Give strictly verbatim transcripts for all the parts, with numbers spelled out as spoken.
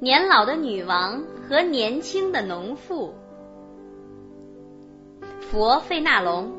年老的女王和年轻的农妇。佛费纳龙。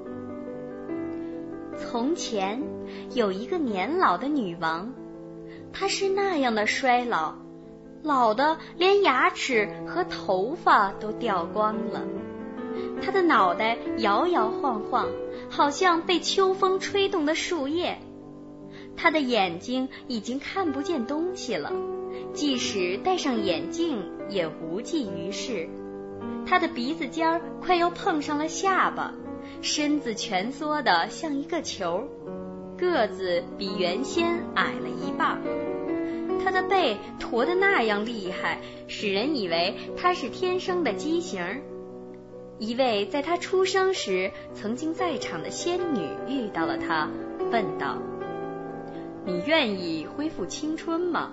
从前有一个年老的女王，她是那样的衰老，老的连牙齿和头发都掉光了。她的脑袋摇摇晃晃，好像被秋风吹动的树叶。她的眼睛已经看不见东西了，即使戴上眼镜也无济于事。她的鼻子尖儿快要碰上了下巴，身子蜷缩得像一个球，个子比原先矮了一半。她的背驼得那样厉害，使人以为她是天生的畸形。一位在她出生时曾经在场的仙女遇到了她，问道：你愿意恢复青春吗？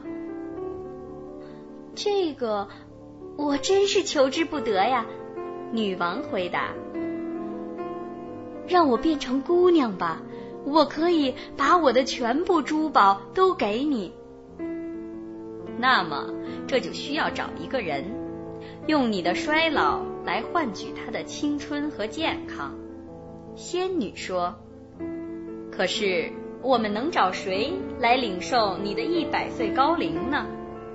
这个我真是求之不得呀。女王回答：让我变成姑娘吧，我可以把我的全部珠宝都给你。那么这就需要找一个人，用你的衰老来换取他的青春和健康。仙女说：可是我们能找谁来领受你的一百岁高龄呢？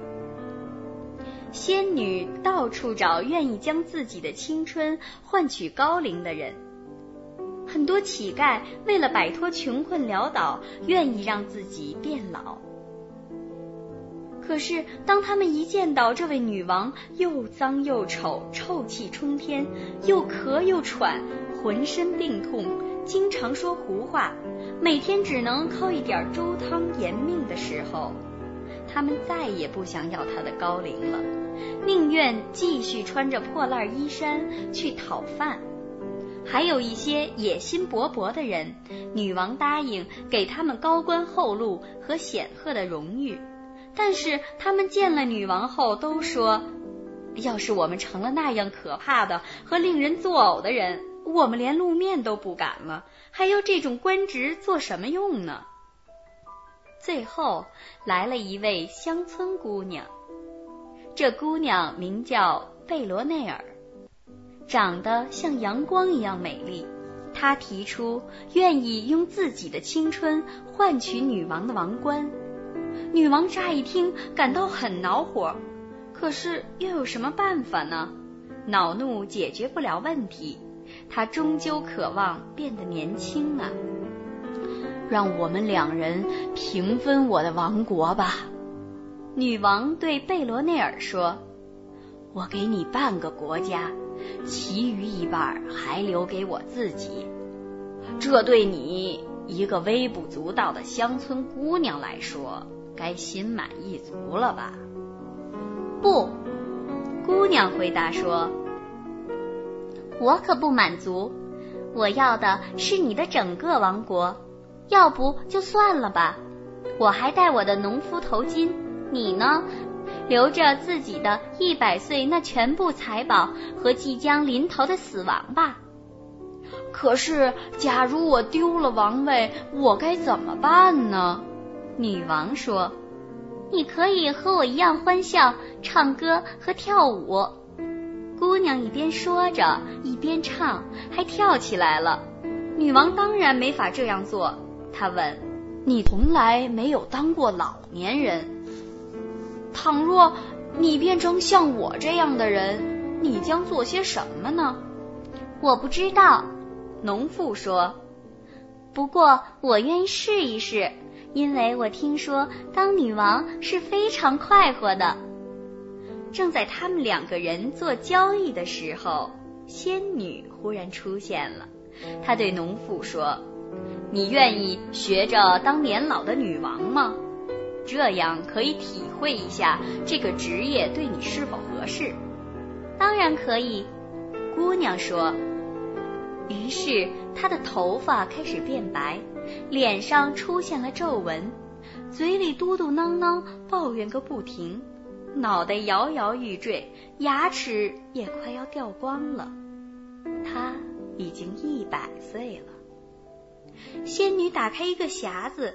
仙女到处找愿意将自己的青春换取高龄的人。很多乞丐为了摆脱穷困潦倒，愿意让自己变老。可是当他们一见到这位女王又脏又丑，臭气冲天，又咳又喘，浑身病痛，经常说胡话，每天只能靠一点粥汤延命的时候，他们再也不想要她的高龄了，宁愿继续穿着破烂衣衫去讨饭。还有一些野心勃勃的人，女王答应给他们高官厚禄和显赫的荣誉，但是他们见了女王后都说，要是我们成了那样可怕的和令人作呕的人，我们连露面都不敢了，还要这种官职做什么用呢？最后来了一位乡村姑娘，这姑娘名叫贝罗内尔，长得像阳光一样美丽。她提出愿意用自己的青春换取女王的王冠。女王乍一听感到很恼火，可是又有什么办法呢？恼怒解决不了问题，她终究渴望变得年轻啊。让我们两人平分我的王国吧。女王对贝罗内尔说：我给你半个国家，其余一半还留给我自己。这对你一个微不足道的乡村姑娘来说，该心满意足了吧？不，姑娘回答说，我可不满足，我要的是你的整个王国，要不就算了吧。我还戴我的农夫头巾，你呢？留着自己的一百岁那全部财宝和即将临头的死亡吧。可是假如我丢了王位，我该怎么办呢？女王说，你可以和我一样欢笑，唱歌和跳舞。姑娘一边说着一边唱，还跳起来了。女王当然没法这样做，她问，你从来没有当过老年人，倘若你变成像我这样的人，你将做些什么呢？我不知道，农妇说，不过我愿意试一试，因为我听说当女王是非常快活的。正在他们两个人做交易的时候，仙女忽然出现了。她对农妇说，你愿意学着当年老的女王吗？这样可以体会一下这个职业对你是否合适。当然可以，姑娘说。于是她的头发开始变白，脸上出现了皱纹，嘴里嘟嘟囔囔抱怨个不停，脑袋摇摇欲坠，牙齿也快要掉光了。她已经一百岁了。仙女打开一个匣子，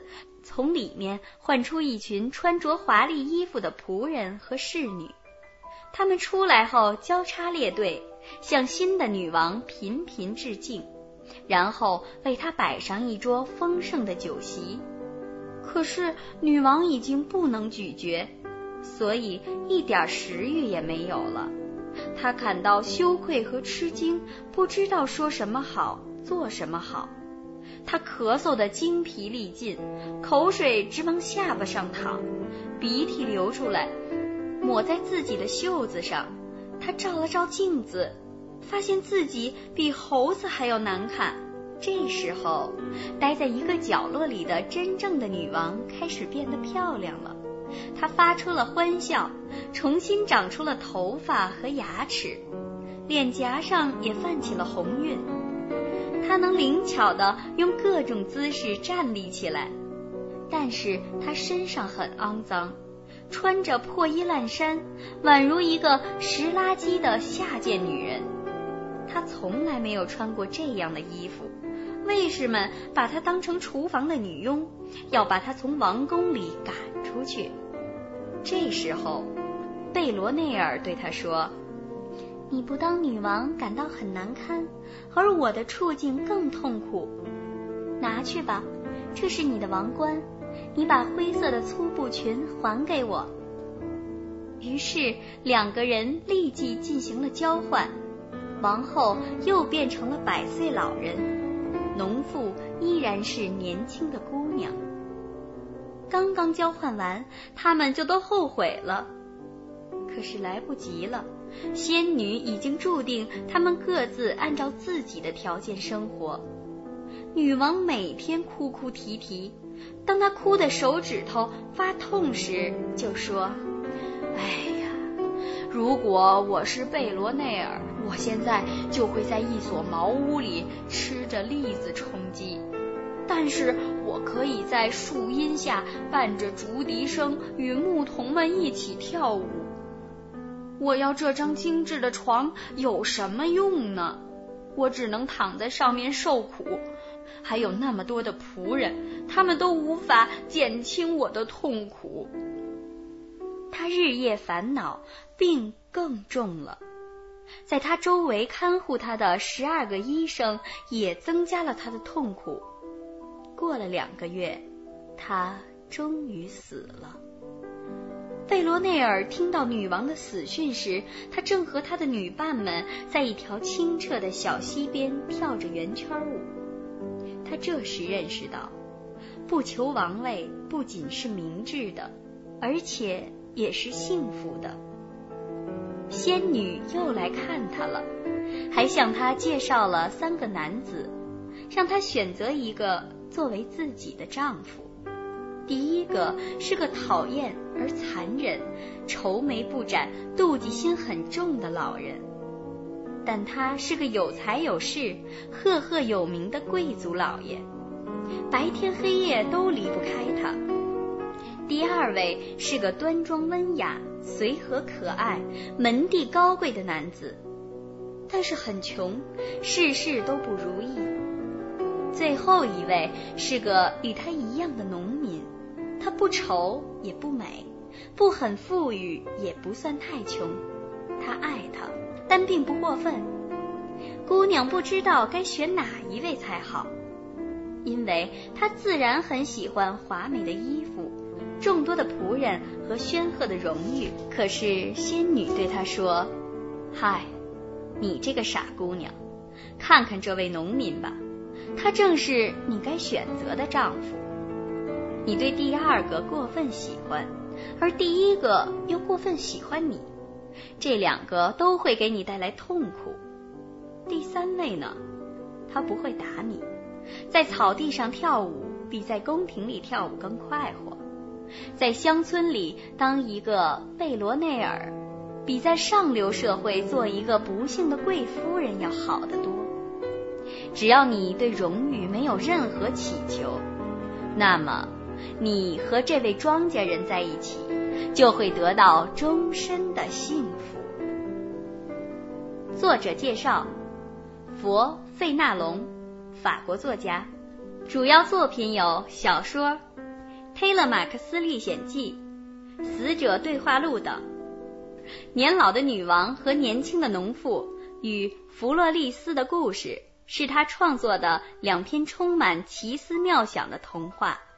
从里面唤出一群穿着华丽衣服的仆人和侍女。他们出来后交叉列队，向新的女王频频致敬，然后为她摆上一桌丰盛的酒席。可是女王已经不能咀嚼，所以一点食欲也没有了。她感到羞愧和吃惊，不知道说什么好，做什么好。她咳嗽得精疲力尽，口水直往下巴上淌，鼻涕流出来，抹在自己的袖子上。她照了照镜子，发现自己比猴子还要难看。这时候，待在一个角落里的真正的女王开始变得漂亮了。她发出了欢笑，重新长出了头发和牙齿，脸颊上也泛起了红晕。她能灵巧地用各种姿势站立起来，但是她身上很肮脏，穿着破衣烂衫，宛如一个拾垃圾的下贱女人。她从来没有穿过这样的衣服，卫士们把她当成厨房的女佣，要把她从王宫里赶出去。这时候，贝罗内尔对她说：“你不当女王感到很难堪，而我的处境更痛苦。拿去吧，这是你的王冠，你把灰色的粗布裙还给我。”于是两个人立即进行了交换，王后又变成了百岁老人，农妇依然是年轻的姑娘。刚刚交换完，他们就都后悔了。可是来不及了，仙女已经注定他们各自按照自己的条件生活。女王每天哭哭啼啼，当她哭的手指头发痛时，就说：“哎呀，如果我是贝罗内尔，我现在就会在一所茅屋里吃着栗子充饥。但是我可以在树荫下伴着竹笛声与牧童们一起跳舞。我要这张精致的床有什么用呢？我只能躺在上面受苦，还有那么多的仆人，他们都无法减轻我的痛苦。”他日夜烦恼，病更重了。在他周围看护他的十二个医生也增加了他的痛苦。过了两个月，他终于死了。贝罗内尔听到女王的死讯时，他正和他的女伴们在一条清澈的小溪边跳着圆圈舞。他这时认识到，不求王位不仅是明智的，而且也是幸福的。仙女又来看他了，还向他介绍了三个男子，让他选择一个作为自己的丈夫。第一个是个讨厌而残忍、愁眉不展、妒忌心很重的老人，但他是个有才有势、赫赫有名的贵族老爷，白天黑夜都离不开他。第二位是个端庄温雅、随和可爱、门第高贵的男子，但是很穷，事事都不如意。最后一位是个与他一样的农民，他不丑也不美，不很富裕也不算太穷。他爱他，但并不过分。姑娘不知道该选哪一位才好，因为她自然很喜欢华美的衣服、众多的仆人和煊赫的荣誉。可是仙女对她说：“嗨，你这个傻姑娘，看看这位农民吧，他正是你该选择的丈夫。你对第二个过分喜欢，而第一个又过分喜欢你，这两个都会给你带来痛苦。第三位呢，他不会打你，在草地上跳舞比在宫廷里跳舞更快活，在乡村里当一个贝罗内尔，比在上流社会做一个不幸的贵夫人要好得多。只要你对荣誉没有任何祈求，那么你和这位庄稼人在一起，就会得到终身的幸福。”作者介绍：佛费纳隆，法国作家，主要作品有小说《 《忒勒马克斯历险记》《死者对话录》等。年老的女王和年轻的农妇与弗洛利斯的故事是他创作的两篇充满奇思妙想的童话。